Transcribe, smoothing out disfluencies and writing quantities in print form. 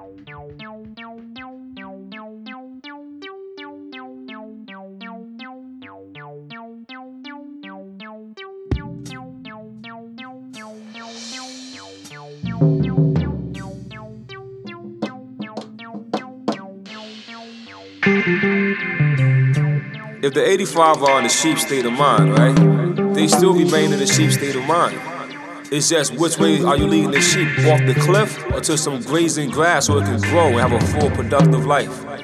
If the 85 are in a sheep state of mind, right, they still remain in a sheep state of mind. It's just which way are you leading the sheep? Off the cliff or to some grazing grass so it can grow and have a full productive life?